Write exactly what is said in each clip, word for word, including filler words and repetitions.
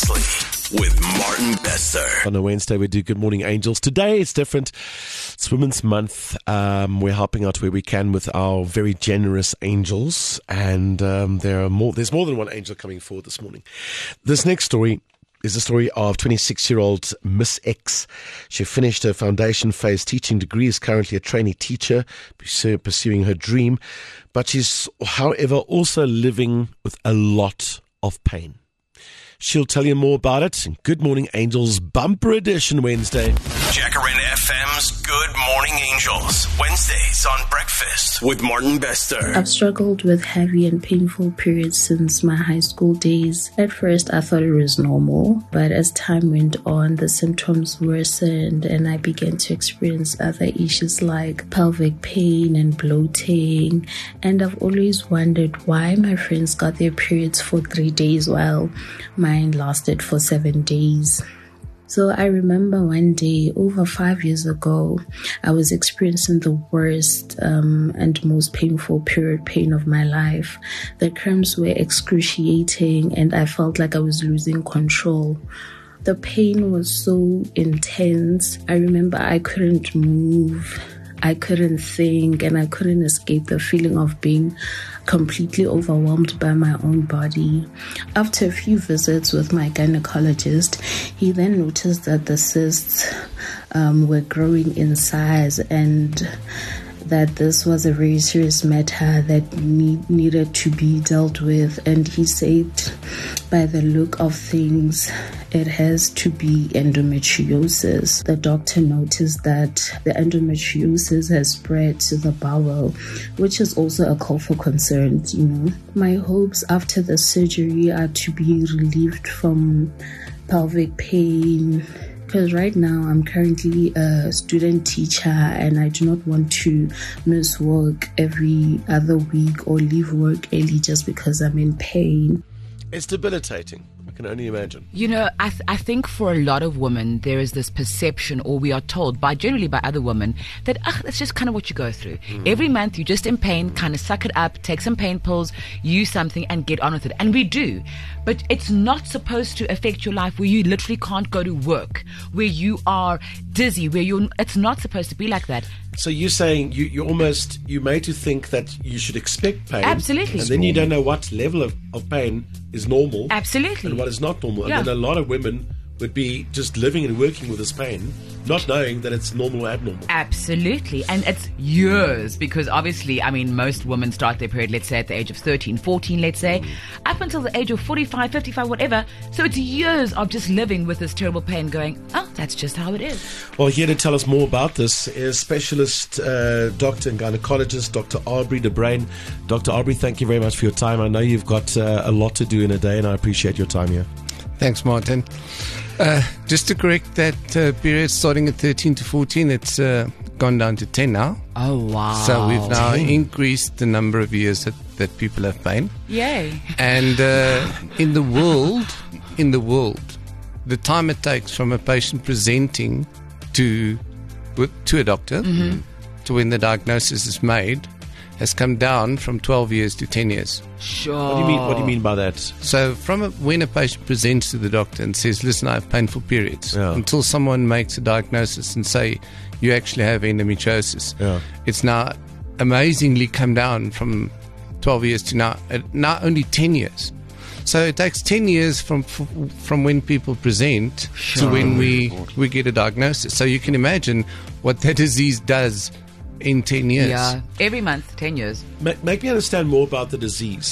Seriously with Martin Bester. On a Wednesday, we do Good Morning Angels. Today, it's different. It's Women's Month. Um, we're helping out where we can with our very generous angels. And um, there are more. There's more than one angel coming forward this morning. This next story is the story of twenty-six-year-old Miss X. She finished her foundation phase teaching degree, is currently a trainee teacher, pursuing her dream. But she's, however, also living with a lot of pain. She'll tell you more about it in Good Morning Angels Bumper Edition Wednesday. Jacaranda F M's Good Morning Angels, Wednesdays on Breakfast with Martin Bester. I've struggled with heavy and painful periods since my high school days. At first, I thought it was normal, but as time went on, the symptoms worsened and I began to experience other issues like pelvic pain and bloating. And I've always wondered why my friends got their periods for three days while mine lasted for seven days. So I remember one day, over five years ago, I was experiencing the worst um, and most painful period pain of my life. The cramps were excruciating and I felt like I was losing control. The pain was so intense. I remember I couldn't move. I couldn't think and I couldn't escape the feeling of being completely overwhelmed by my own body. After a few visits with my gynecologist, he then noticed that the cysts um, were growing in size and that this was a very serious matter that need, needed to be dealt with. And he said, by the look of things, it has to be endometriosis. The doctor noticed that the endometriosis has spread to the bowel, which is also a call for concern, you know. My hopes after the surgery are to be relieved from pelvic pain, because right now I'm currently a student teacher and I do not want to miss work every other week or leave work early just because I'm in pain. It's debilitating. I can only imagine. You know, I, th- I think for a lot of women, there is this perception, or we are told, by generally by other women, that ah, that's just kind of what you go through. Mm. Every month, you're just in pain, kind of suck it up, take some pain pills, use something, and get on with it. And we do. But it's not supposed to affect your life where you literally can't go to work, where you are dizzy, where you're. It's not supposed to be like that. So you're saying you, you're almost, you're made to think that you should expect pain. Absolutely. And then you don't know what level of, of pain is normal. Absolutely. And what is not normal. Yeah. And then a lot of women would be just living and working with this pain, not knowing that it's normal or abnormal. Absolutely. And it's years, because obviously, I mean, most women start their period, let's say at the age of thirteen, fourteen, let's say, mm. up until the age of forty-five, fifty-five, whatever. So it's years of just living with this terrible pain going, oh, that's just how it is. Well, here to tell us more about this is specialist uh, doctor and gynecologist, Doctor Aubrey de Bruin. Doctor Aubrey, thank you very much for your time. I know you've got uh, a lot to do in a day, and I appreciate your time here. Thanks, Martin. Uh, just to correct that uh, period starting at thirteen to fourteen, it's uh, gone down to ten now. Oh, wow. So we've now ten. increased the number of years that, that people have pain. Yay. And uh, in the world, in the world, the time it takes from a patient presenting to, to a doctor mm-hmm. to when the diagnosis is made has come down from twelve years to ten years. Sure. What do you mean? What do you mean by that? So, from a, when a patient presents to the doctor and says, "Listen, I have painful periods," yeah. until someone makes a diagnosis and say, "You actually have endometriosis," yeah. it's now amazingly come down from twelve years to now, uh, now only ten years. So it takes ten years from from when people present sure. to when we we get a diagnosis. So you can imagine what that disease does in ten years. Yeah, every month, ten years. Make, make me understand more about the disease.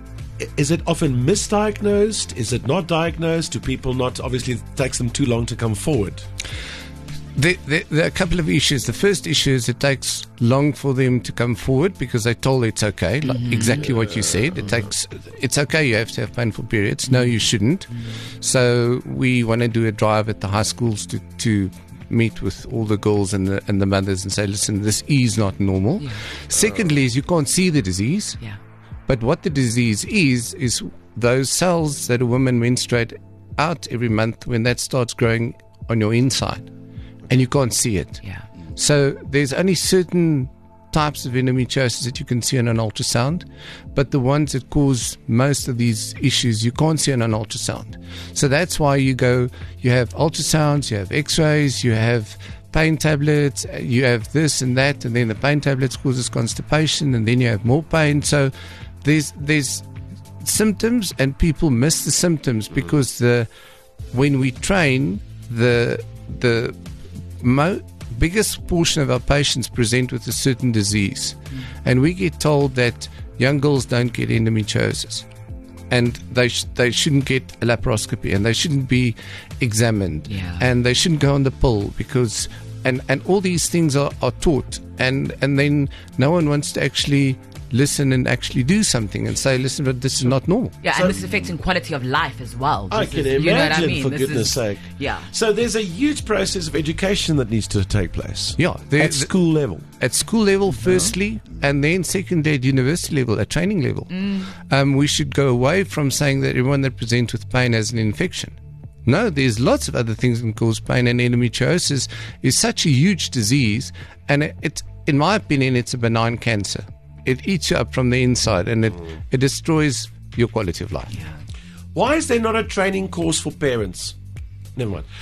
Is it often misdiagnosed? Is it not diagnosed? Do people not, obviously it takes them too long to come forward? There, there, there are a couple of issues. The first issue is it takes long for them to come forward because they're told it's okay, like mm-hmm. exactly what you said. It takes, it's okay, you have to have painful periods. No, you shouldn't. Mm-hmm. So we want to do a drive at the high schools to, to meet with all the girls and the and the mothers and say, listen, this is not normal. Yeah. Secondly, is you can't see the disease. Yeah. But what the disease is, is those cells that a woman menstruate out every month when that starts growing on your inside. And you can't see it. Yeah. So there's only certain types of endometriosis that you can see on an ultrasound, but the ones that cause most of these issues you can't see on an ultrasound. So that's why you go, you have ultrasounds, you have x-rays, you have pain tablets, you have this and that, and then the pain tablets causes constipation, and then you have more pain. So there's there's symptoms, and people miss the symptoms because the when we train, the the mo- biggest portion of our patients present with a certain disease, mm. and we get told that young girls don't get endometriosis, and they sh- they shouldn't get a laparoscopy, and they shouldn't be examined, yeah. and they shouldn't go on the pill because, and, and all these things are, are taught, and and then no one wants to actually listen and actually do something and say, listen, but this is not normal. Yeah, So- and this is affecting quality of life as well. I This can is- imagine, you know what I mean? for This goodness is- sake. Yeah. So there's a huge process of education that needs to take place. Yeah, there- At school level. At school level, firstly, and then secondly at university level, at training level. Um, we should go away from saying that everyone that presents with pain has an infection. No, there's lots of other things that can cause pain, and endometriosis is such a huge disease, and it, it, in my opinion, it's a benign cancer. It eats you up from the inside, and it, it destroys your quality of life. Why is there not a training course for parents? Never mind.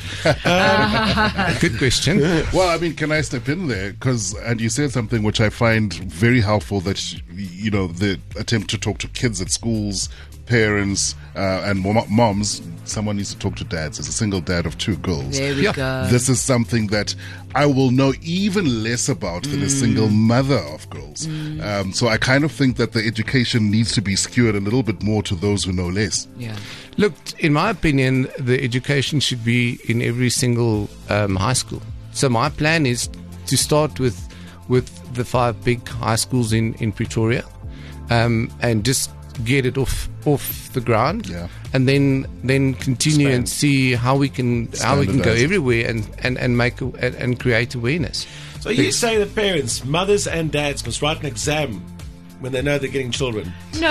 Good question. Well, I mean, can I step in there? Because, and you said something which I find very helpful, that, you know, the attempt to talk to kids at schools, parents, uh, and mom- moms. Someone needs to talk to dads. As a single dad of two girls, There we Yeah. go. this is something that I will know even less about than a single mother of girls. Um, so I kind of think that the education needs to be skewed a little bit more to those who know less. Yeah. Look, in my opinion, the education should be in every single um, high school. So my plan is to start with with the five big high schools in in Pretoria, um, and just get it off off the ground, Yeah. and then then continue and see how we can how we can go Standardize it. everywhere and and and make a, and, and create awareness. So you say that parents, mothers and dads, must write an exam when they know they're getting children. No.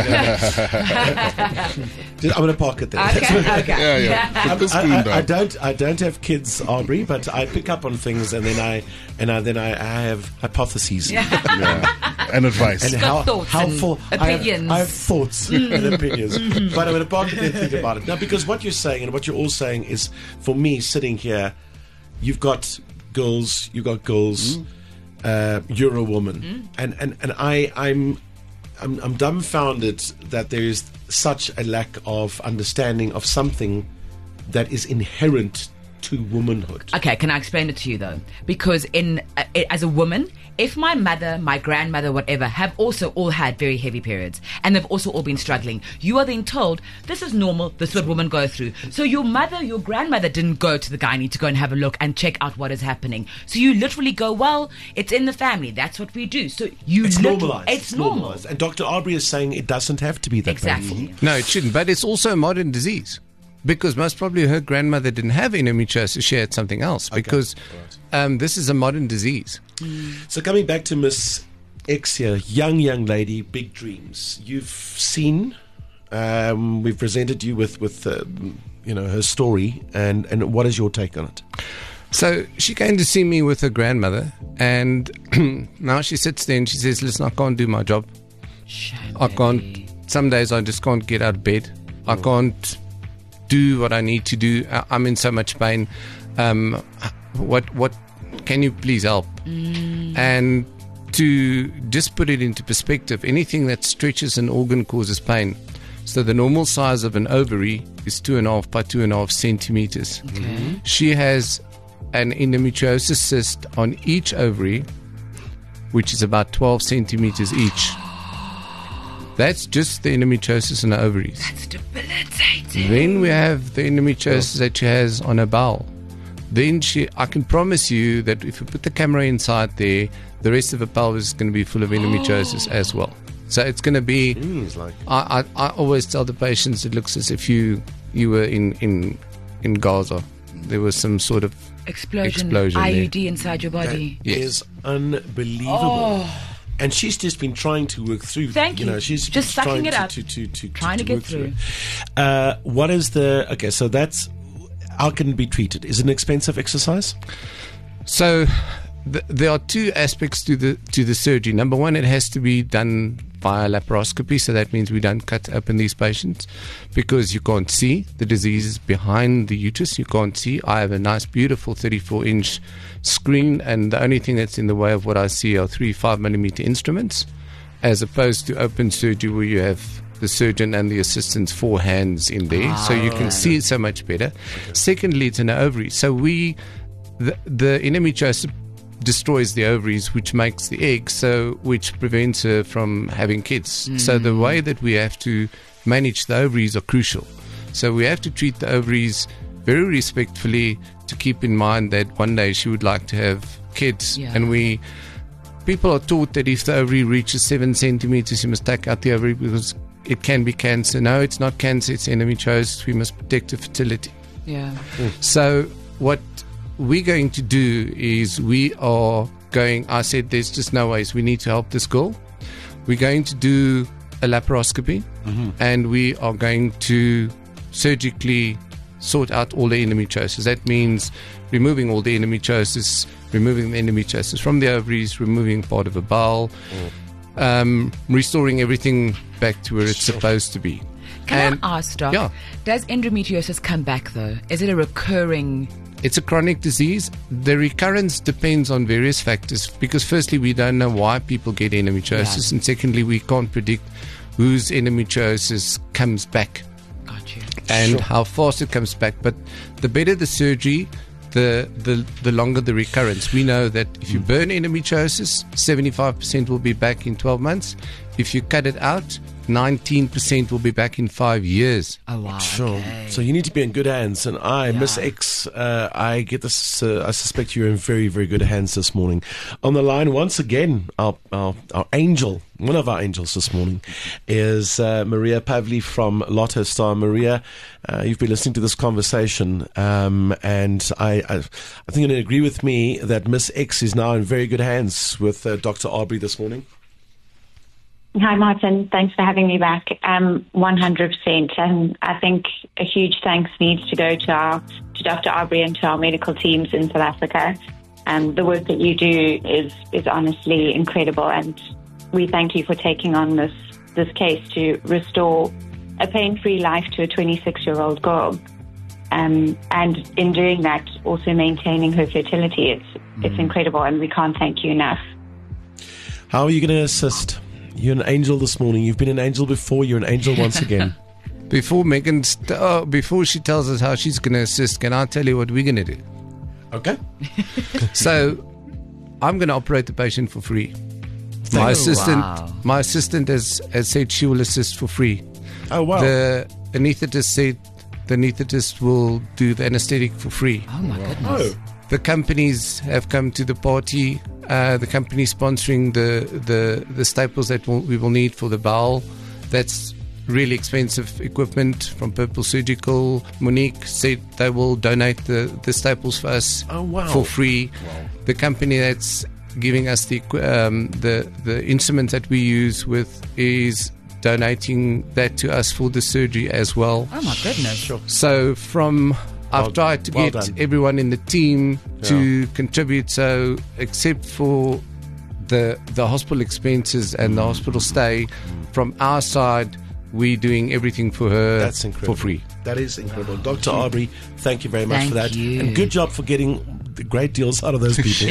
I'm going to park it there. Okay. Okay. Yeah, yeah. Put the I, spoon I, down. I don't. I don't have kids, Aubrey, but I pick up on things, and then I and I, then I, I have hypotheses. Yeah. And advice. And got how, thoughts how and full, I have, opinions. I have thoughts and opinions, but I'm going to park it there and think about it now, because what you're saying and what you're all saying is, for me, sitting here, you've got girls, you've got girls, uh, you're a woman, and and and I, I'm. I'm, I'm dumbfounded that there is such a lack of understanding of something that is inherent to womanhood. Okay, can I explain it to you though? Because in uh, as a woman, if my mother, my grandmother, whatever, have also all had very heavy periods, and they've also all been struggling, you are then told this is normal, this is what women go through. So your mother, your grandmother didn't go to the gynae to go and have a look and check out what is happening. So you literally go, well, it's in the family, that's what we do. So you It's literally- normalized. It's normal. normalized. And Doctor Aubrey is saying it doesn't have to be that Exactly. painful. No, it shouldn't. But it's also a modern disease, because most probably her grandmother didn't have endometriosis; she had something else. Because um, this is a modern disease. So coming back to Miss X here, young, young lady, big dreams. You've seen, um, we've presented you with, with uh, you know, her story, and, and what is your take on it? So she came to see me with her grandmother, and now she sits there and she says, "Listen, I can't do my job. Shame, I can't. baby. Some days I just can't get out of bed. I can't do what I need to do. I- I'm in so much pain. Um, what what can you please help?" And to just put it into perspective, anything that stretches an organ causes pain. So the normal size of an ovary is two and a half by two and a half centimeters. Okay. She has an endometriosis cyst on each ovary, which is about twelve centimeters each. That's just the endometriosis in the ovaries. It's debilitating. Then we have the endometriosis that she has on her bowel. Then she, I can promise you that if you put the camera inside there, the rest of her pelvis is going to be full of endometriosis as well. So it's going to be. He's like, I, I, I always tell the patients it looks as if you you were in in in Gaza. There was some sort of Explosion, Explosion I U there. D inside your body. that is unbelievable. And she's just been trying to work through. Thank you. you. know, she's Just trying sucking it to, up. To, to, to, Trying to to get work through. through. it. Uh, what is the okay? So that's how can it be treated? Is it an expensive exercise? So th- there are two aspects to the to the surgery. Number one, it has to be done via laparoscopy, so that means we don't cut open these patients because you can't see the diseases behind the uterus. You can't see. I have a nice, beautiful thirty-four inch screen, and the only thing that's in the way of what I see are three five millimeter instruments, as opposed to open surgery where you have the surgeon and the assistant's four hands in there, so you can see it so much better. Okay. Secondly, it's an ovary, so we the, the endometriosis destroys the ovaries, which makes the egg, so which prevents her from having kids. Mm. So the way that we have to manage the ovaries are crucial. So we have to treat the ovaries very respectfully, to keep in mind that one day she would like to have kids. Yeah. And we people are taught that if the ovary reaches seven centimeters, you must take out the ovary because it can be cancer. No, it's not cancer, it's endometriosis. We must protect the fertility. Yeah. Mm. So what we're going to do is we are going, I said there's just no ways, we need to help this girl. We're going to do a laparoscopy, mm-hmm. and we are going to surgically sort out all the endometriosis. That means removing all the endometriosis, removing the endometriosis from the ovaries, removing part of a bowel, mm. um, restoring everything back to where it's sure. supposed to be. Can and, I ask, Doc, yeah. does endometriosis come back though? Is it a recurring... It's a chronic disease. The recurrence depends on various factors, because firstly, we don't know why people get endometriosis, yeah. and secondly, we can't predict whose endometriosis comes back. Got you. And sure. how fast it comes back. But the better the surgery, the the, the longer the recurrence. We know that if you burn endometriosis, seventy-five percent will be back in twelve months. If you cut it out, nineteen percent will be back in five years. Oh, wow. Sure. Okay. So you need to be in good hands. And I, yeah. Miss X, uh, I get this, uh, I suspect you're in very, very good hands this morning. On the line, once again, our, our, our angel, one of our angels this morning, is uh, Maria Pavli from Lotto Star. Maria, uh, you've been listening to this conversation, um, and I, I, I think you're going to agree with me that Miss X is now in very good hands with uh, Doctor Aubrey this morning. Hi, Martin. Thanks for having me back. Um, one hundred percent. And I think a huge thanks needs to go to our to Doctor Aubrey and to our medical teams in South Africa. Um, the work that you do is is honestly incredible, and we thank you for taking on this this case to restore a pain-free life to a twenty-six-year-old girl. Um, and in doing that, also maintaining her fertility. It's mm. it's incredible, and we can't thank you enough. How are you going to assist? You're an angel this morning. You've been an angel before. You're an angel once again. Before Megan, st- oh, before she tells us how she's going to assist, can I tell you what we're going to do? Okay. So, I'm going to operate the patient for free. My oh, assistant, wow. my assistant has, has said she will assist for free. Oh wow! The anaesthetist said the anaesthetist will do the anesthetic for free. Oh my wow. goodness! Oh. The companies have come to the party. Uh, the company sponsoring the, the, the staples that we'll, we will need for the bowel. That's really expensive equipment from Purple Surgical. Monique said they will donate the, the staples for us oh, wow. for free. Wow. The company that's giving us the, um, the the instruments that we use with is donating that to us for the surgery as well. Oh my goodness! Sure. So from I've well, tried to well get done. everyone in the team Yeah. to contribute. So, except for the the hospital expenses and the hospital stay, from our side, we're doing everything for her That's incredible. for free. That is incredible. Doctor Aubrey, thank you very much Thank for that. you. And good job for getting the great deals out of those people.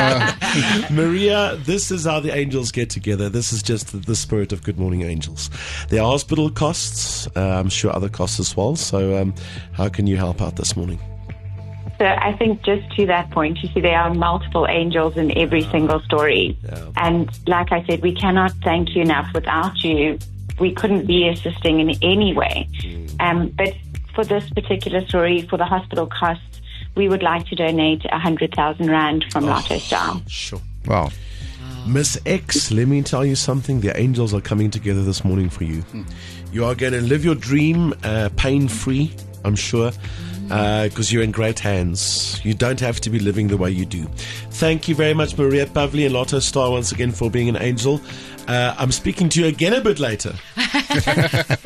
Maria, this is how the angels get together. This is just the, the spirit of Good Morning Angels. There are hospital costs, uh, I'm sure other costs as well. So um, how can you help out this morning? So I think just to that point, you see, there are multiple angels in every single story. Yeah. And like I said, we cannot thank you enough. Without you, we couldn't be assisting in any way. Mm. Um, but for this particular story, for the hospital costs, we would like to donate one hundred thousand rand from Oh, Lotto Star. Sure. Wow. Miss X, let me tell you something. The angels are coming together this morning for you. Mm. You are going to live your dream uh, pain-free, I'm sure, because uh, you're in great hands. You don't have to be living the way you do. Thank you very much, Maria Pavli and Lotto Star, once again for being an angel. Uh, I'm speaking to you again a bit later.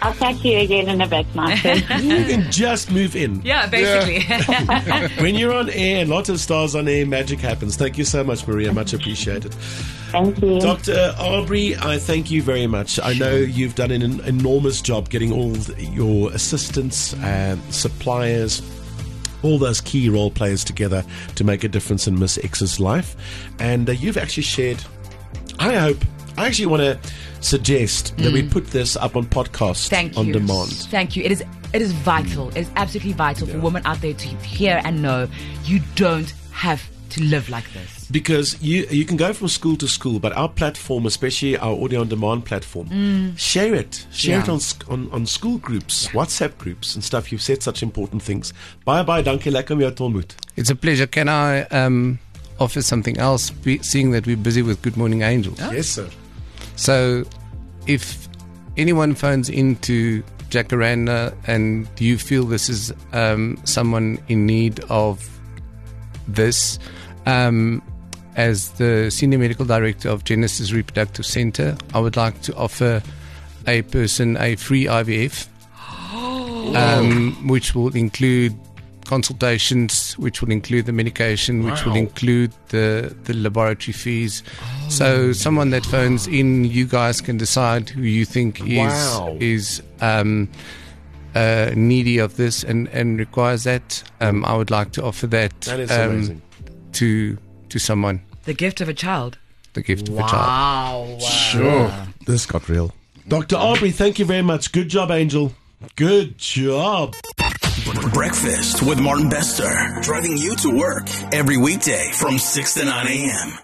I'll catch you again in a bit, Martin. You can just move in. Yeah, basically. When you're on air and lots of stars on air, magic happens. Thank you so much, Maria. Much appreciated. Thank you. Doctor Aubrey, I thank you very much. I know you've done an enormous job getting all your assistants and suppliers, all those key role players together to make a difference in Miss X's life. And uh, you've actually shared, I hope, I actually want to suggest that mm. we put this up on podcast Thank on you. demand. Thank you. It is it is vital. It is absolutely vital yeah. for women out there to hear and know you don't have to live like this. Because you you can go from school to school, but our platform, especially our audio on demand platform, mm. share it. Share yeah. it on, on on school groups, yeah. WhatsApp groups and stuff. You've said such important things. Bye bye, dankie, lekker om jou te ontmoet. It's a pleasure. Can I um, offer something else, be, seeing that we're busy with Good Morning Angels? Oh. Yes, sir. So, if anyone phones into Jacaranda and you feel this is um, someone in need of this, um, as the Senior Medical Director of Genesis Reproductive Center, I would like to offer a person a free I V F, um, which will include consultations, which will include the medication, which wow. will include the, the laboratory fees. Oh. So someone that phones in, you guys can decide who you think is wow. is um, uh, needy of this and, and requires that. Um, I would like to offer that, that is um, amazing. to to someone. The gift of a child. The gift wow. of a child. Wow. Sure. This got real. Doctor Aubrey, thank you very much. Good job, Angel. Good job. Breakfast with Martin Bester, driving you to work every weekday from six to nine a.m.